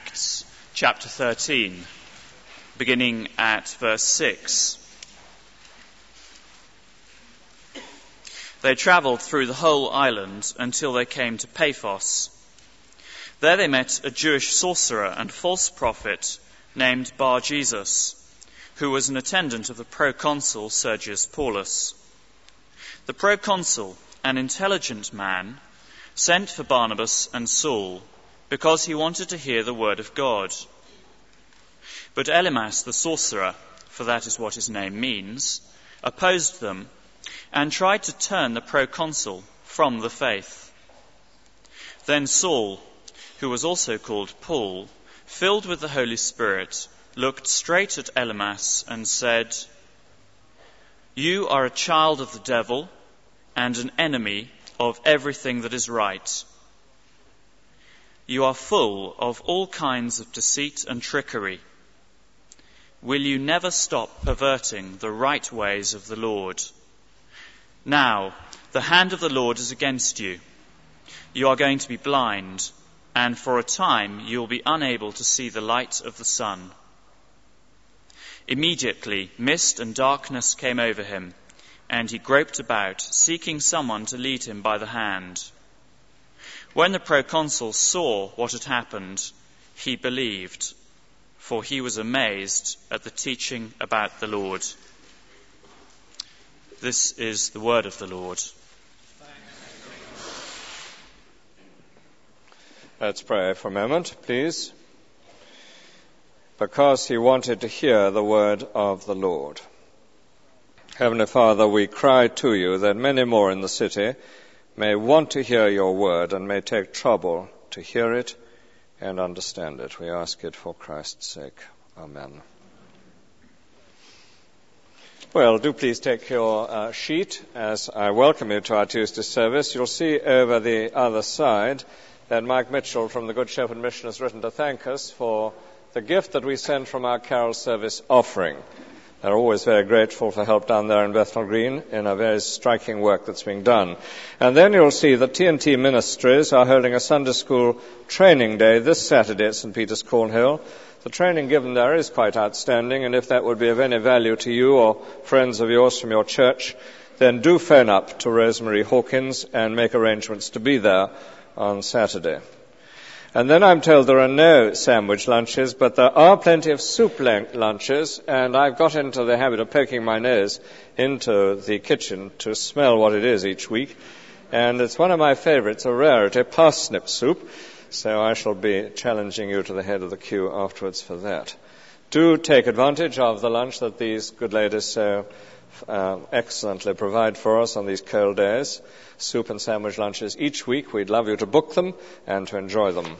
Acts chapter 13, beginning at verse 6. They travelled through the whole island until they came to Paphos. There they met a Jewish sorcerer and false prophet named Bar-Jesus, who was an attendant of the proconsul Sergius Paulus. The proconsul, an intelligent man, sent for Barnabas and Saul because he wanted to hear the word of God. But Elymas the sorcerer, for that is what his name means, opposed them and tried to turn the proconsul from the faith. Then Saul, who was also called Paul, filled with the Holy Spirit, looked straight at Elymas and said, "You are a child of the devil and an enemy of everything that is right. You are full of all kinds of deceit and trickery. Will you never stop perverting the right ways of the Lord? Now, the hand of the Lord is against you. You are going to be blind, and for a time you will be unable to see the light of the sun." Immediately, mist and darkness came over him, and he groped about, seeking someone to lead him by the hand. When the proconsul saw what had happened, he believed, for he was amazed at the teaching about the Lord. This is the word of the Lord. Let's pray for a moment, please. Because he wanted to hear the word of the Lord. Heavenly Father, we cry to you that many more in the city may want to hear your word and may take trouble to hear it and understand it. We ask it for Christ's sake. Amen. Well, do please take your sheet as I welcome you to our Tuesday service. You'll see over the other side that Mike Mitchell from the Good Shepherd Mission has written to thank us for the gift that we send from our carol service offering. They're always very grateful for help down there in Bethnal Green in a very striking work that's being done. And then you'll see that TNT Ministries are holding a Sunday School training day this Saturday at St. Peter's, Cornhill. The training given there is quite outstanding, and if that would be of any value to you or friends of yours from your church, then do phone up to Rosemary Hawkins and make arrangements to be there on Saturday. And then I'm told there are no sandwich lunches, but there are plenty of soup lunches, and I've got into the habit of poking my nose into the kitchen to smell what it is each week, and it's one of my favorites, a rarity, parsnip soup, so I shall be challenging you to the head of the queue afterwards for that. Do take advantage of the lunch that these good ladies so excellently provide for us on these cold days. Soup and sandwich lunches each week. We'd love you to book them and to enjoy them.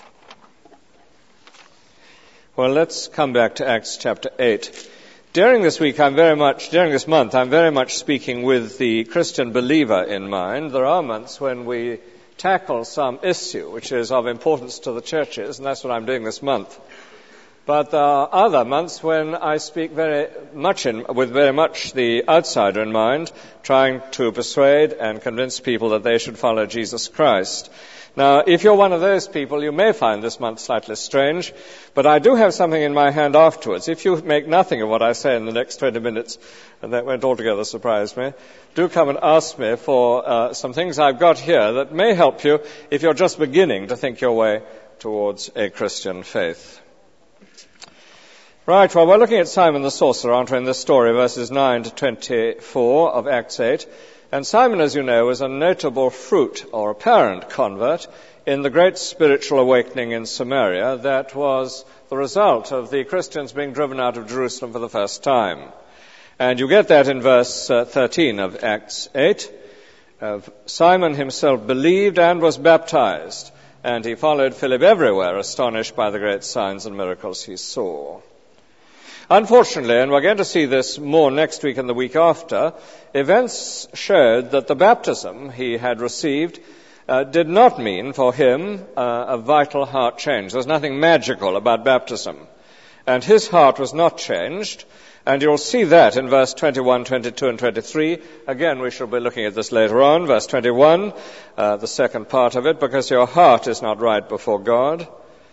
Well, let's come back to Acts chapter 8. During this month, I'm very much speaking with the Christian believer in mind. There are months when we tackle some issue which is of importance to the churches, and that's what I'm doing this month. But there are other months when I speak with very much the outsider in mind, trying to persuade and convince people that they should follow Jesus Christ. Now, if you're one of those people, you may find this month slightly strange, but I do have something in my hand afterwards. If you make nothing of what I say in the next 20 minutes, and that won't altogether surprise me, do come and ask me for some things I've got here that may help you if you're just beginning to think your way towards a Christian faith. Right, well, we're looking at Simon the sorcerer, aren't we, in this story, verses 9 to 24 of Acts 8. And Simon, as you know, was a notable fruit or apparent convert in the great spiritual awakening in Samaria that was the result of the Christians being driven out of Jerusalem for the first time. And you get that in verse 13 of Acts 8. Simon himself believed and was baptized, and he followed Philip everywhere, astonished by the great signs and miracles he saw. Unfortunately, and we're going to see this more next week and the week after, events showed that the baptism he had received did not mean for him a vital heart change. There's nothing magical about baptism. And his heart was not changed. And you'll see that in verse 21, 22, and 23. Again, we shall be looking at this later on. Verse 21, the second part of it, because your heart is not right before God.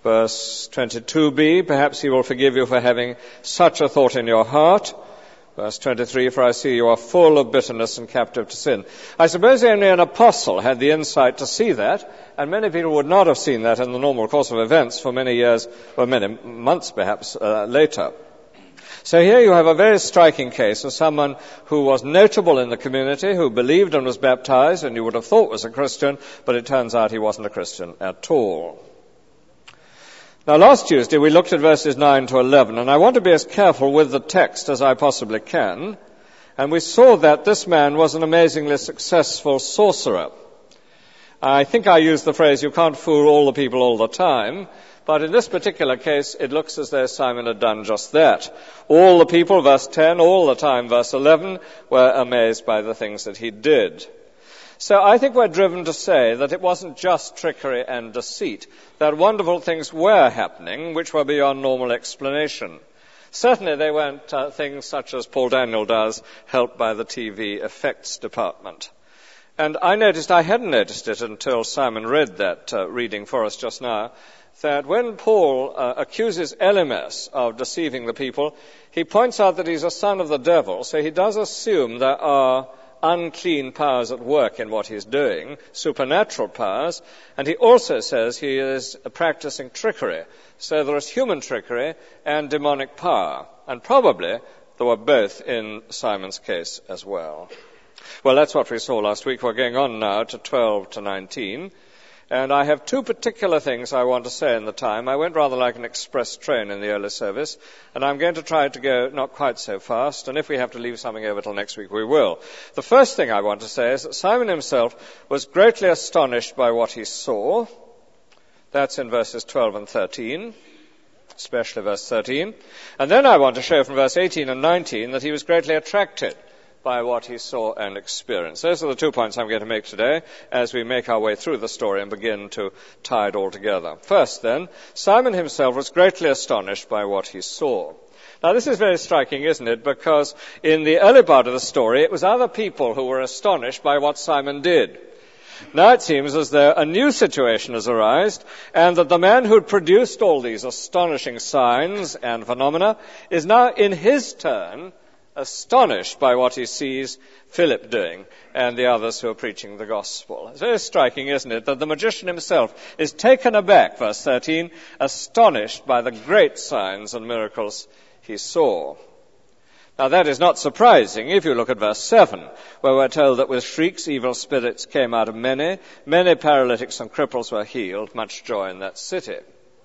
Verse 22b, perhaps he will forgive you for having such a thought in your heart. Verse 23, for I see you are full of bitterness and captive to sin. I suppose only an apostle had the insight to see that, and many people would not have seen that in the normal course of events for many years, or many months perhaps, later. So here you have a very striking case of someone who was notable in the community, who believed and was baptized, and you would have thought was a Christian, but it turns out he wasn't a Christian at all. Now, last Tuesday we looked at verses 9 to 11, and I want to be as careful with the text as I possibly can. And we saw that this man was an amazingly successful sorcerer. I think I used the phrase, you can't fool all the people all the time, but in this particular case it looks as though Simon had done just that. All the people, verse 10, all the time, verse 11, were amazed by the things that he did. So I think we're driven to say that it wasn't just trickery and deceit, that wonderful things were happening which were beyond normal explanation. Certainly they weren't things such as Paul Daniel does, helped by the TV effects department. And I hadn't noticed it until Simon read that reading for us just now, that when Paul accuses Elymas of deceiving the people, he points out that he's a son of the devil, so he does assume there are unclean powers at work in what he's doing, supernatural powers, and he also says he is practicing trickery. So there is human trickery and demonic power, and probably there were both in Simon's case as well. Well, that's what we saw last week. We're going on now to 12 to 19. And I have two particular things I want to say in the time. I went rather like an express train in the early service, and I'm going to try to go not quite so fast, and if we have to leave something over till next week, we will. The first thing I want to say is that Simon himself was greatly astonished by what he saw. That's in verses 12 and 13, especially verse 13. And then I want to show from verse 18 and 19 that he was greatly attracted by what he saw and experienced. Those are the 2 points I'm going to make today as we make our way through the story and begin to tie it all together. First, then, Simon himself was greatly astonished by what he saw. Now, this is very striking, isn't it? Because in the early part of the story, it was other people who were astonished by what Simon did. Now it seems as though a new situation has arisen, and that the man who had produced all these astonishing signs and phenomena is now, in his turn, astonished by what he sees Philip doing and the others who are preaching the gospel. It's very striking, isn't it, that the magician himself is taken aback, verse 13, astonished by the great signs and miracles he saw. Now that is not surprising if you look at verse 7, where we're told that with shrieks evil spirits came out of many, many paralytics and cripples were healed, much joy in that city.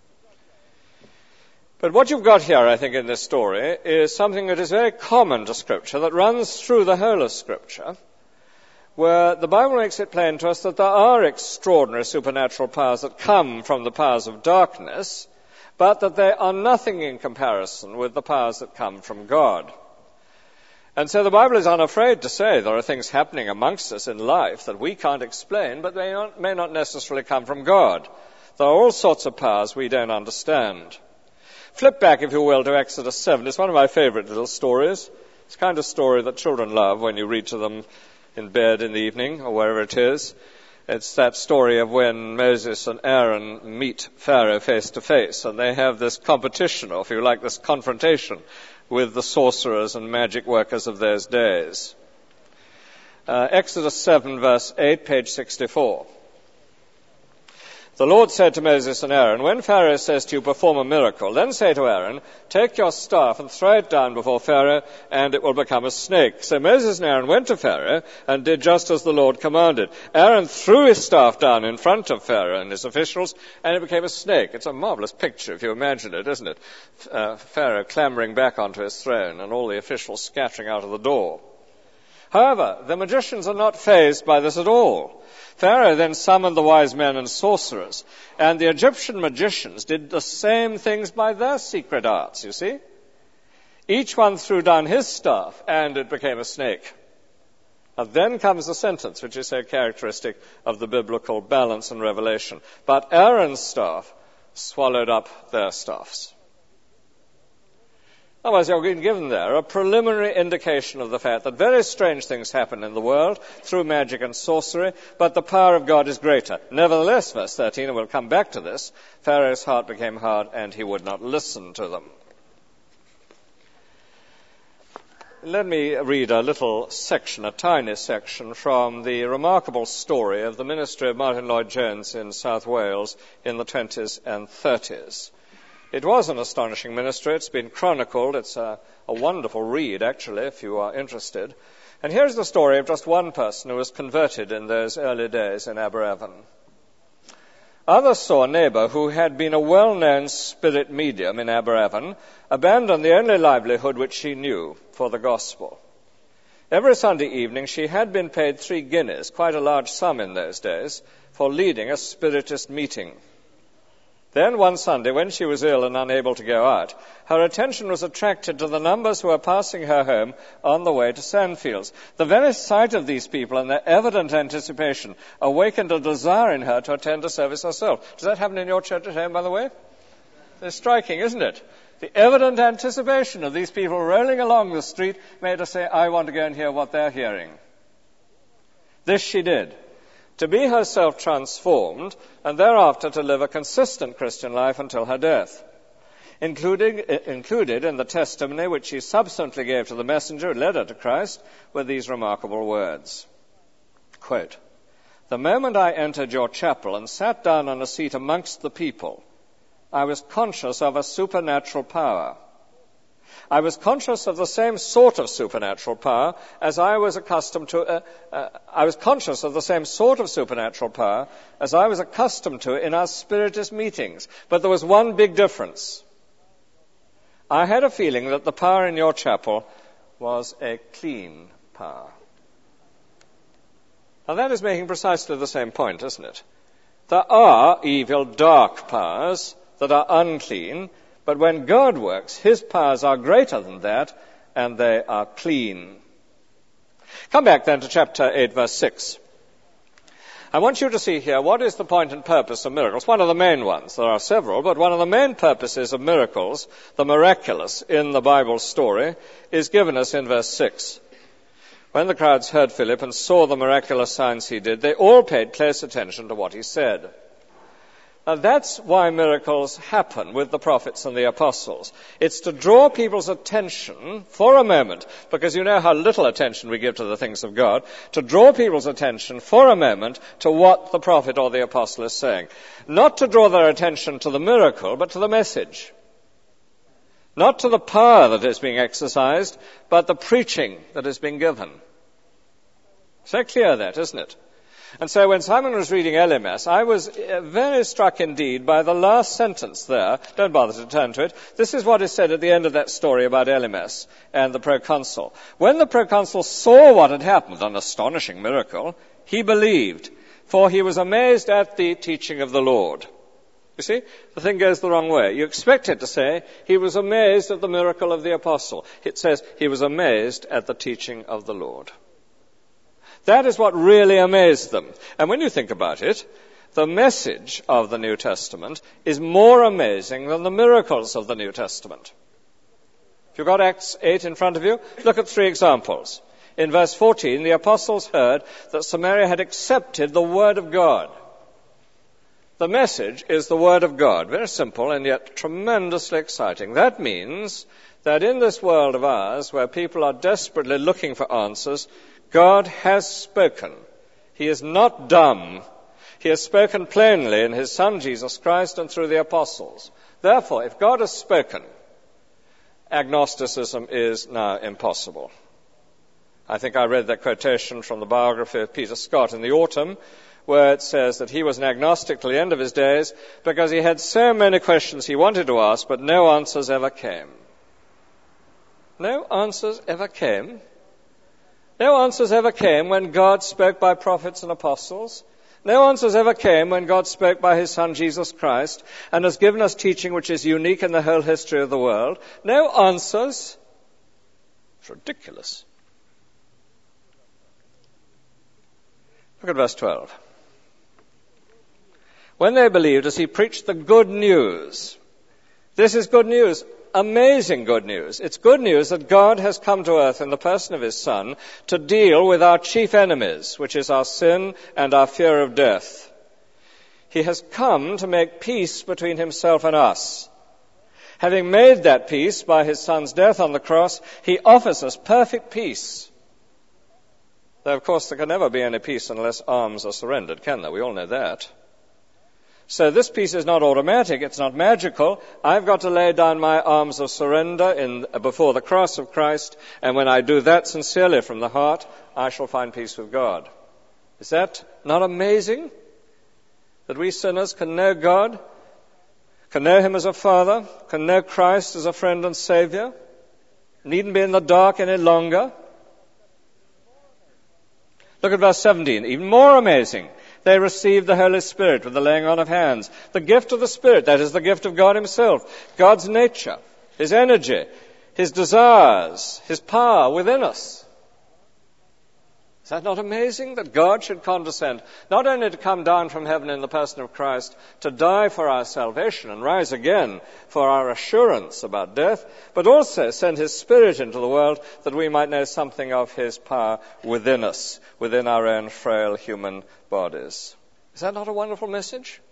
But what you've got here, I think, in this story is something that is very common to Scripture, that runs through the whole of Scripture, where the Bible makes it plain to us that there are extraordinary supernatural powers that come from the powers of darkness, but that they are nothing in comparison with the powers that come from God. And so the Bible is unafraid to say there are things happening amongst us in life that we can't explain, but they may not necessarily come from God. There are all sorts of powers we don't understand. Flip back, if you will, to Exodus 7. It's one of my favorite little stories. It's the kind of story that children love when you read to them in bed in the evening or wherever it is. It's that story of when Moses and Aaron meet Pharaoh face to face, and they have this competition, or if you like, this confrontation with the sorcerers and magic workers of those days. Exodus 7, verse 8, page 64. The Lord said to Moses and Aaron, when Pharaoh says to you, perform a miracle, then say to Aaron, take your staff and throw it down before Pharaoh, and it will become a snake. So Moses and Aaron went to Pharaoh and did just as the Lord commanded. Aaron threw his staff down in front of Pharaoh and his officials, and it became a snake. It's a marvelous picture, if you imagine it, isn't it? Pharaoh clambering back onto his throne and all the officials scattering out of the door. However, the magicians are not fazed by this at all. Pharaoh then summoned the wise men and sorcerers, and the Egyptian magicians did the same things by their secret arts, you see. Each one threw down his staff, and it became a snake. And then comes the sentence, which is so characteristic of the biblical balance and revelation. But Aaron's staff swallowed up their staffs. Otherwise, you're being given there a preliminary indication of the fact that very strange things happen in the world through magic and sorcery, but the power of God is greater. Nevertheless, verse 13, and we'll come back to this, Pharaoh's heart became hard and he would not listen to them. Let me read a little section, a tiny section, from the remarkable story of the ministry of Martin Lloyd-Jones in South Wales in the 20s and 30s. It was an astonishing ministry. It's been chronicled. It's a wonderful read, actually, if you are interested. And here's the story of just one person who was converted in those early days in Aberavon. Others saw a neighbour who had been a well-known spirit medium in Aberavon abandon the only livelihood which she knew for the gospel. Every Sunday evening she had been paid 3 guineas, quite a large sum in those days, for leading a spiritist meeting. Then one Sunday, when she was ill and unable to go out, her attention was attracted to the numbers who were passing her home on the way to Sandfields. The very sight of these people and their evident anticipation awakened a desire in her to attend a service herself. Does that happen in your church at home, by the way? It's striking, isn't it? The evident anticipation of these people rolling along the street made her say, I want to go and hear what they're hearing. This she did, to be herself transformed and thereafter to live a consistent Christian life until her death. Included in the testimony which she subsequently gave to the messenger who led her to Christ were these remarkable words. Quote, "The moment I entered your chapel and sat down on a seat amongst the people, I was conscious of a supernatural power. I was conscious of the same sort of supernatural power as I was accustomed to. I was conscious of the same sort of supernatural power as I was accustomed to in our spiritist meetings. But there was one big difference. I had a feeling that the power in your chapel was a clean power." Now that is making precisely the same point, isn't it? There are evil, dark powers that are unclean, but when God works, his powers are greater than that, and they are clean. Come back then to chapter 8, verse 6. I want you to see here what is the point and purpose of miracles. One of the main ones. There are several, but one of the main purposes of miracles, the miraculous in the Bible story, is given us in verse 6. When the crowds heard Philip and saw the miraculous signs he did, they all paid close attention to what he said. Now that's why miracles happen with the prophets and the apostles. It's to draw people's attention for a moment, because you know how little attention we give to the things of God, to draw people's attention for a moment to what the prophet or the apostle is saying. Not to draw their attention to the miracle, but to the message. Not to the power that is being exercised, but the preaching that is being given. So clear that, isn't it? And so when Simon was reading Elimas, I was very struck indeed by the last sentence there. Don't bother to turn to it. This is what is said at the end of that story about Elimas and the proconsul. When the proconsul saw what had happened, an astonishing miracle, he believed, for he was amazed at the teaching of the Lord. You see, the thing goes the wrong way. You expect it to say, he was amazed at the miracle of the apostle. It says, he was amazed at the teaching of the Lord. That is what really amazed them. And when you think about it, the message of the New Testament is more amazing than the miracles of the New Testament. If you've got Acts 8 in front of you, look at 3 examples. In verse 14, the apostles heard that Samaria had accepted the word of God. The message is the word of God. Very simple and yet tremendously exciting. That means that in this world of ours, where people are desperately looking for answers, God has spoken. He is not dumb. He has spoken plainly in his Son, Jesus Christ, and through the apostles. Therefore, if God has spoken, agnosticism is now impossible. I think I read that quotation from the biography of Peter Scott in the autumn, where it says that he was an agnostic till the end of his days because he had so many questions he wanted to ask, but no answers ever came. No answers ever came. No answers ever came when God spoke by prophets and apostles. No answers ever came when God spoke by his Son Jesus Christ and has given us teaching which is unique in the whole history of the world. No answers. It's ridiculous. Look at verse 12. When they believed as he preached the good news. This is good news. amazing good news. It's good news that God has come to earth in the person of his Son to deal with our chief enemies, which is our sin and our fear of death. He has come to make peace between himself and us. Having made that peace by his Son's death on the cross, he offers us perfect peace. Though, of course, there can never be any peace unless arms are surrendered, can there? We all know that. So this peace is not automatic, it's not magical. I've got to lay down my arms of surrender before the cross of Christ, and when I do that sincerely from the heart, I shall find peace with God. Is that not amazing? That we sinners can know God, can know him as a Father, can know Christ as a friend and Savior, needn't be in the dark any longer. Look at verse 17, even more amazing. They received the Holy Spirit with the laying on of hands. The gift of the Spirit, that is the gift of God himself, God's nature, his energy, his desires, his power within us. Is that not amazing that God should condescend not only to come down from heaven in the person of Christ to die for our salvation and rise again for our assurance about death, but also send his Spirit into the world that we might know something of his power within us, within our own frail human bodies. Is that not a wonderful message?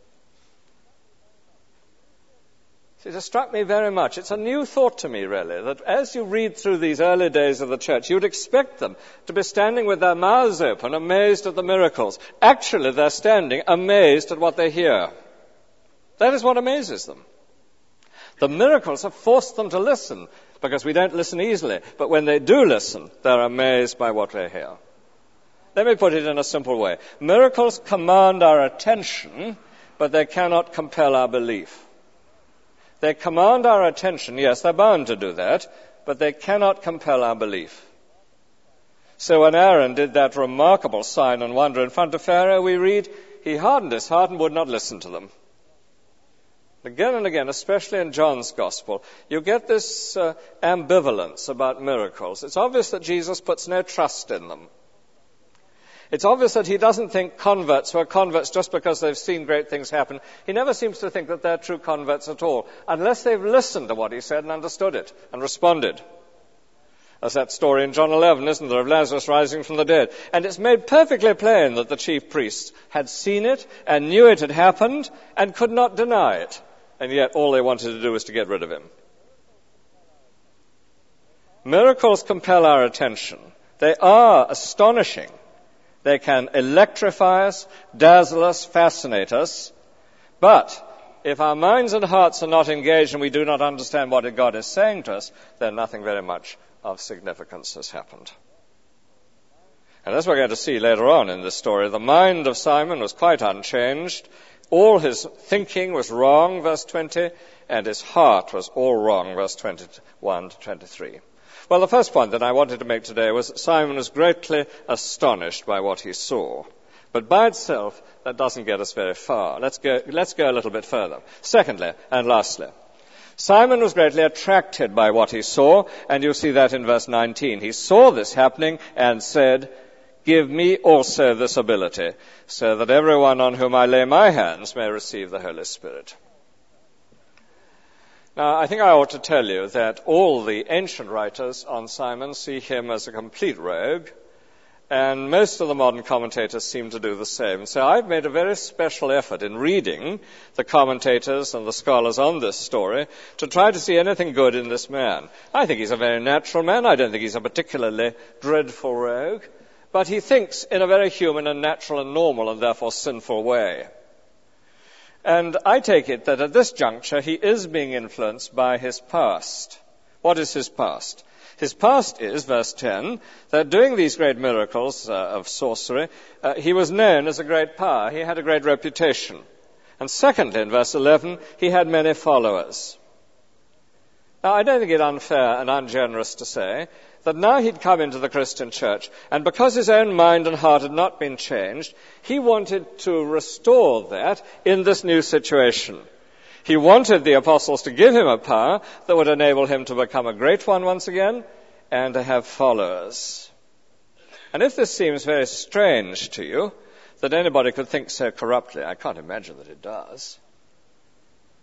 It has struck me very much. It's a new thought to me, really, that as you read through these early days of the church, you'd expect them to be standing with their mouths open, amazed at the miracles. Actually, they're standing amazed at what they hear. That is what amazes them. The miracles have forced them to listen, because we don't listen easily. But when they do listen, they're amazed by what they hear. Let me put it in a simple way. Miracles command our attention, but they cannot compel our belief. They command our attention, yes, they're bound to do that, but they cannot compel our belief. So when Aaron did that remarkable sign and wonder in front of Pharaoh, we read, he hardened his heart and would not listen to them. Again and again, especially in John's Gospel, you get this ambivalence about miracles. It's obvious that Jesus puts no trust in them. It's obvious that he doesn't think converts were converts just because they've seen great things happen. He never seems to think that they're true converts at all, unless they've listened to what he said and understood it and responded. There's that story in John 11, isn't there, of Lazarus rising from the dead. And it's made perfectly plain that the chief priests had seen it and knew it had happened and could not deny it. And yet all they wanted to do was to get rid of him. Miracles compel our attention. They are astonishing. They can electrify us, dazzle us, fascinate us. But if our minds and hearts are not engaged and we do not understand what God is saying to us, then nothing very much of significance has happened. And as we're going to see later on in this story, the mind of Simon was quite unchanged. All his thinking was wrong, verse 20, and his heart was all wrong, verse 21 to 23. Well, the first point that I wanted to make today was that Simon was greatly astonished by what he saw. But by itself, that doesn't get us very far. Let's go a little bit further. Secondly, and lastly, Simon was greatly attracted by what he saw, and you'll see that in verse 19. He saw this happening and said, "Give me also this ability, so that everyone on whom I lay my hands may receive the Holy Spirit." Now, I think I ought to tell you that all the ancient writers on Simon see him as a complete rogue, and most of the modern commentators seem to do the same. So I've made a very special effort in reading the commentators and the scholars on this story to try to see anything good in this man. I think he's a very natural man. I don't think he's a particularly dreadful rogue, but he thinks in a very human and natural and normal and therefore sinful way. And I take it that at this juncture he is being influenced by his past. What is his past? His past is, verse 10, that doing these great miracles of sorcery, he was known as a great power. He had a great reputation. And secondly, in verse 11, he had many followers. Now, I don't think it unfair and ungenerous to say that now he'd come into the Christian church, and because his own mind and heart had not been changed, he wanted to restore that in this new situation. He wanted the apostles to give him a power that would enable him to become a great one once again and to have followers. And if this seems very strange to you, that anybody could think so corruptly, I can't imagine that it does.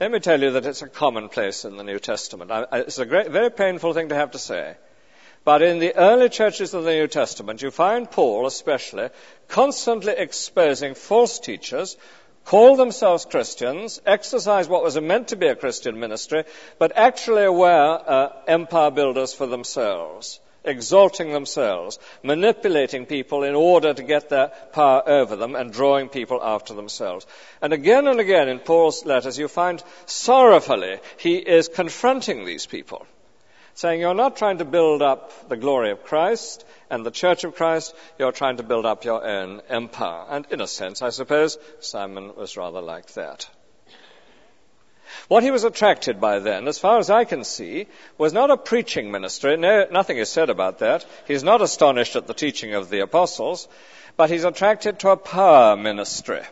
Let me tell you that it's a commonplace in the New Testament. It's a very painful thing to have to say. But in the early churches of the New Testament, you find Paul especially constantly exposing false teachers, call themselves Christians, exercise what was meant to be a Christian ministry, but actually were empire builders for themselves, exalting themselves, manipulating people in order to get their power over them and drawing people after themselves. And again in Paul's letters you find sorrowfully he is confronting these people, saying you're not trying to build up the glory of Christ and the church of Christ, you're trying to build up your own empire. And in a sense, I suppose, Simon was rather like that. What he was attracted by then, as far as I can see, was not a preaching ministry. No, nothing is said about that. He's not astonished at the teaching of the apostles, but he's attracted to a power ministry.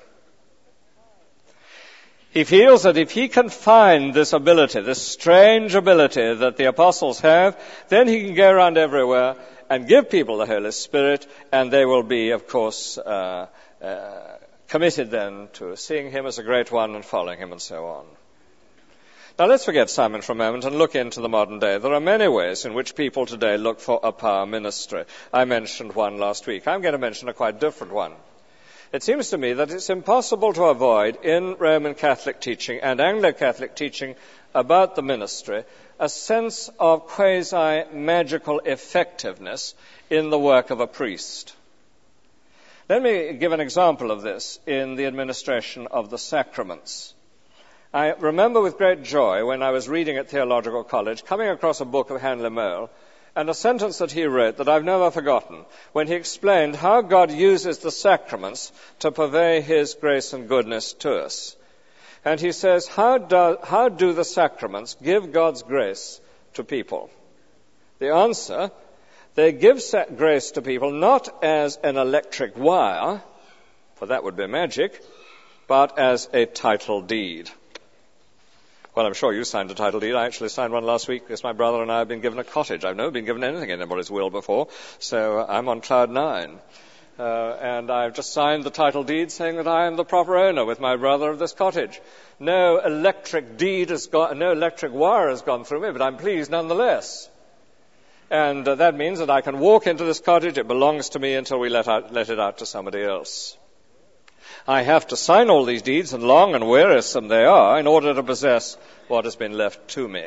He feels that if he can find this ability, this strange ability that the apostles have, then he can go around everywhere and give people the Holy Spirit, and they will be, of course, committed then to seeing him as a great one and following him and so on. Now let's forget Simon for a moment and look into the modern day. There are many ways in which people today look for a power ministry. I mentioned one last week. I'm going to mention a quite different one. It seems to me that it's impossible to avoid in Roman Catholic teaching and Anglo-Catholic teaching about the ministry a sense of quasi-magical effectiveness in the work of a priest. Let me give an example of this in the administration of the sacraments. I remember with great joy when I was reading at theological college coming across a book of Hanley Moule and a sentence that he wrote that I've never forgotten when he explained how God uses the sacraments to purvey his grace and goodness to us. And he says, how do the sacraments give God's grace to people? The answer, they give grace to people not as an electric wire, for that would be magic, but as a title deed. Well, I'm sure you signed a title deed. I actually signed one last week because my brother and I have been given a cottage. I've never been given anything in anybody's will before, so I'm on cloud 9. And I've just signed the title deed saying that I am the proper owner with my brother of this cottage. No electric no electric wire has gone through me, but I'm pleased nonetheless. And that means that I can walk into this cottage. It belongs to me until we let it out to somebody else. I have to sign all these deeds, and long and wearisome they are, in order to possess what has been left to me.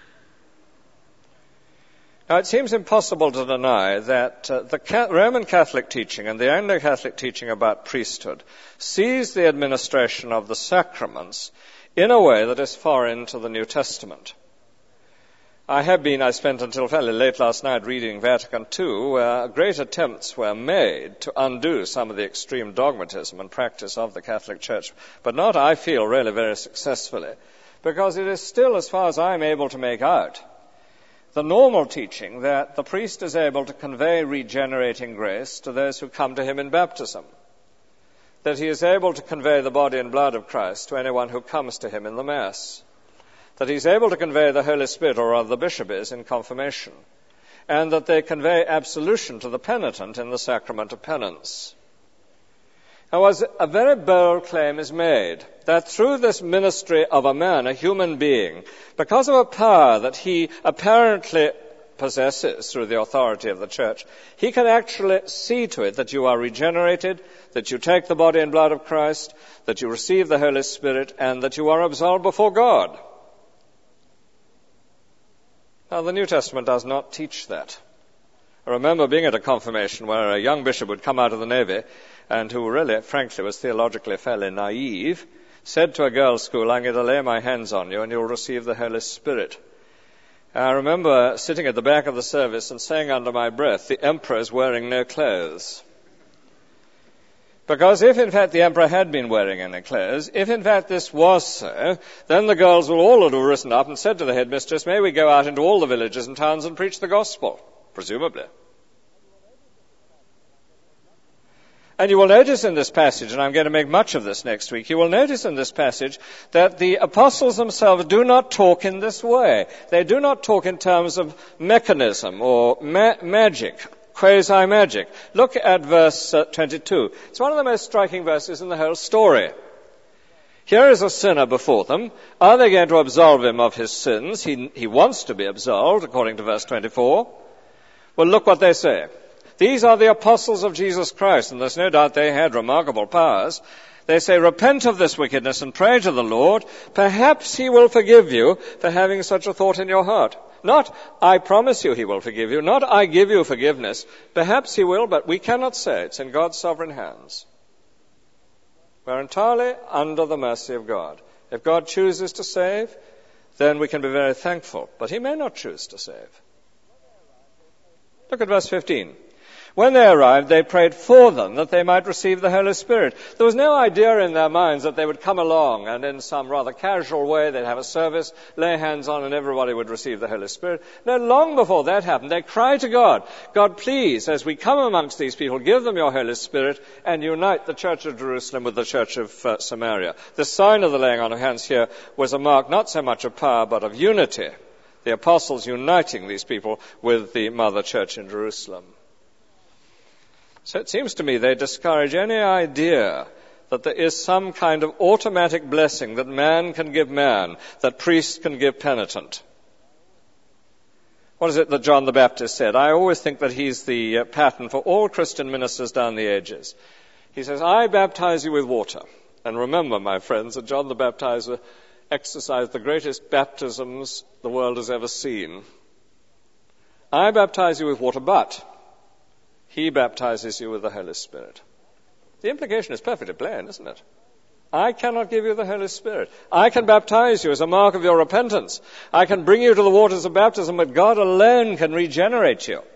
Now, it seems impossible to deny that the Roman Catholic teaching and the Anglo-Catholic teaching about priesthood sees the administration of the sacraments in a way that is foreign to the New Testament. I spent until fairly late last night reading Vatican II, where great attempts were made to undo some of the extreme dogmatism and practice of the Catholic Church, but not, I feel, really very successfully, because it is still, as far as I'm able to make out, the normal teaching that the priest is able to convey regenerating grace to those who come to him in baptism, that he is able to convey the body and blood of Christ to anyone who comes to him in the Mass, that he's able to convey the Holy Spirit, or rather the bishop is, in confirmation, and that they convey absolution to the penitent in the sacrament of penance. Now, a very bold claim is made that through this ministry of a man, a human being, because of a power that he apparently possesses through the authority of the Church, he can actually see to it that you are regenerated, that you take the body and blood of Christ, that you receive the Holy Spirit, and that you are absolved before God. Now, the New Testament does not teach that. I remember being at a confirmation where a young bishop would come out of the Navy and who really, frankly, was theologically fairly naive, said to a girls' school, I'm going to lay my hands on you and you'll receive the Holy Spirit. I remember sitting at the back of the service and saying under my breath, the emperor is wearing no clothes. Because if in fact the emperor had been wearing any clothes, if in fact this was so, then the girls will all have risen up and said to the headmistress, may we go out into all the villages and towns and preach the gospel? Presumably. And you will notice in this passage, and I'm going to make much of this next week, you will notice in this passage that the apostles themselves do not talk in this way. They do not talk in terms of mechanism or magic, quasi-magic. Look at verse 22. It's one of the most striking verses in the whole story. Here is a sinner before them. Are they going to absolve him of his sins? He wants to be absolved, according to verse 24. Well, look what they say. These are the apostles of Jesus Christ, and there's no doubt they had remarkable powers. They say, repent of this wickedness and pray to the Lord. Perhaps he will forgive you for having such a thought in your heart. Not, I promise you he will forgive you. Not, I give you forgiveness. Perhaps he will, but we cannot say. It's in God's sovereign hands. We're entirely under the mercy of God. If God chooses to save, then we can be very thankful. But he may not choose to save. Look at verse 15. When they arrived, they prayed for them that they might receive the Holy Spirit. There was no idea in their minds that they would come along and in some rather casual way they'd have a service, lay hands on, and everybody would receive the Holy Spirit. No, long before that happened, they cried to God, God, please, as we come amongst these people, give them your Holy Spirit and unite the Church of Jerusalem with the Church of Samaria. The sign of the laying on of hands here was a mark not so much of power but of unity. The apostles uniting these people with the mother church in Jerusalem. So it seems to me they discourage any idea that there is some kind of automatic blessing that man can give man, that priest can give penitent. What is it that John the Baptist said? I always think that he's the pattern for all Christian ministers down the ages. He says, I baptize you with water. And remember, my friends, that John the Baptizer exercised the greatest baptisms the world has ever seen. I baptize you with water, but he baptizes you with the Holy Spirit. The implication is perfectly plain, isn't it? I cannot give you the Holy Spirit. I can baptize you as a mark of your repentance. I can bring you to the waters of baptism, but God alone can regenerate you.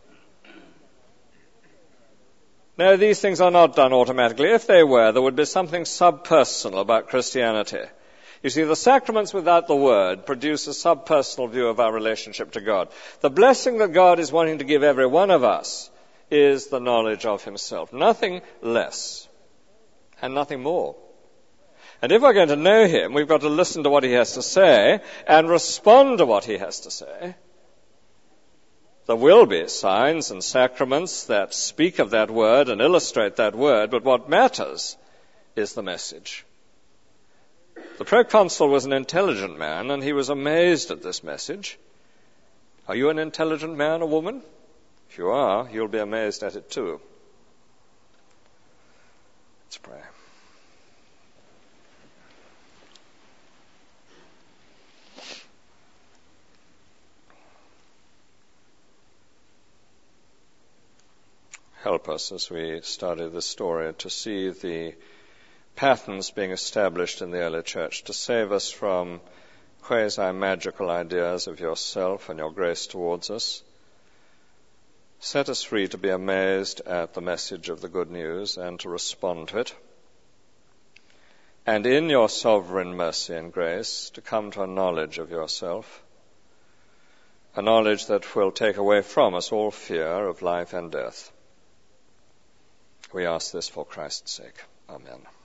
No, these things are not done automatically. If they were, there would be something subpersonal about Christianity. You see, the sacraments without the Word produce a subpersonal view of our relationship to God. The blessing that God is wanting to give every one of us is the knowledge of himself. Nothing less and nothing more. And if we're going to know him, we've got to listen to what he has to say and respond to what he has to say. There will be signs and sacraments that speak of that word and illustrate that word, but what matters is the message. The proconsul was an intelligent man, and he was amazed at this message. Are you an intelligent man or woman? If you are, you'll be amazed at it too. Let's pray. Help us as we study this story to see the patterns being established in the early church, to save us from quasi-magical ideas of yourself and your grace towards us. Set us free to be amazed at the message of the good news and to respond to it. And in your sovereign mercy and grace, to come to a knowledge of yourself, a knowledge that will take away from us all fear of life and death. We ask this for Christ's sake. Amen.